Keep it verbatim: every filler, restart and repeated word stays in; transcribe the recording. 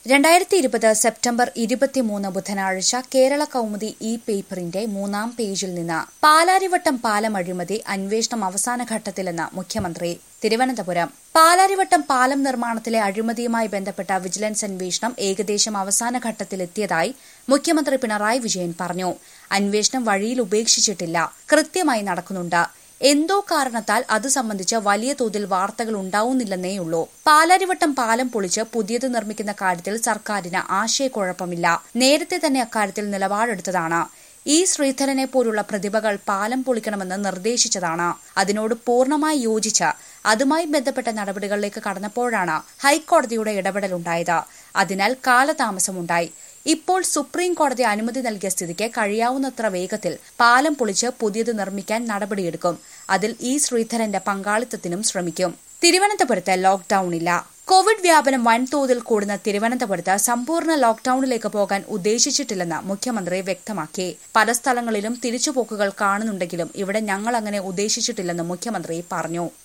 രണ്ടായിരത്തി ഇരുപത് സെപ്റ്റംബർ ഇരുപത്തിമൂന്ന് ബുധനാഴ്ച കേരള കൗമുദി ഇ പേപ്പറിന്റെ മൂന്നാം പേജിൽ നിന്ന് പാലാരിവട്ടം പാലം അഴിമതി അന്വേഷണം അവസാന ഘട്ടത്തിലെന്ന് മുഖ്യമന്ത്രി. തിരുവനന്തപുരം പാലാരിവട്ടം പാലം നിർമ്മാണത്തിലെ അഴിമതിയുമായി ബന്ധപ്പെട്ട വിജിലൻസ് അന്വേഷണം ഏകദേശം അവസാന ഘട്ടത്തിലെത്തിയതായി മുഖ്യമന്ത്രി പിണറായി വിജയൻ പറഞ്ഞു. അന്വേഷണം വഴിയിൽ ഉപേക്ഷിച്ചിട്ടില്ല, കൃത്യമായി നടക്കുന്നുണ്ട്. എന്തോ കാരണത്താൽ അത് സംബന്ധിച്ച് വലിയ തോതിൽ വാർത്തകൾ ഉണ്ടാവുന്നില്ലെന്നേയുള്ളൂ. പാലാരിവട്ടം പാലം പൊളിച്ച് പുതിയത് നിർമ്മിക്കുന്ന കാര്യത്തിൽ സർക്കാരിന് ആശയക്കുഴപ്പമില്ല. നേരത്തെ തന്നെ അക്കാര്യത്തിൽ നിലപാടെടുത്തതാണ്. ഇ ശ്രീധരനെ പോലുള്ള പ്രതിഭകൾ പാലം പൊളിക്കണമെന്ന് നിർദ്ദേശിച്ചതാണ്. അതിനോട് പൂർണ്ണമായി യോജിച്ച് അതുമായി ബന്ധപ്പെട്ട നടപടികളിലേക്ക് കടന്നപ്പോഴാണ് ഹൈക്കോടതിയുടെ ഇടപെടലുണ്ടായത്. അതിനാൽ കാലതാമസമുണ്ടായി. ഇപ്പോൾ സുപ്രീം കോടതി അനുമതി നൽകിയ സ്ഥിതിക്ക് കഴിയാവുന്നത്ര വേഗത്തിൽ പാലം പൊളിച്ച് പുതിയത് നിർമ്മിക്കാൻ നടപടിയെടുക്കും. അതിൽ ഇ ശ്രീധരന്റെ പങ്കാളിത്തത്തിനും ശ്രമിക്കും. തിരുവനന്തപുരത്ത് ലോക്ഡൌണില്ല. കോവിഡ് വ്യാപനം വൻതോതിൽ കൂടുന്ന തിരുവനന്തപുരത്ത് സമ്പൂർണ്ണ ലോക്ഡൌണിലേക്ക് പോകാൻ ഉദ്ദേശിച്ചിട്ടില്ലെന്ന് മുഖ്യമന്ത്രി വ്യക്തമാക്കി. പല സ്ഥലങ്ങളിലും തിരിച്ചുപോക്കുകൾ കാണുന്നുണ്ടെങ്കിലും ഇവിടെ ഞങ്ങൾ അങ്ങനെ ഉദ്ദേശിച്ചിട്ടില്ലെന്ന് മുഖ്യമന്ത്രി പറഞ്ഞു.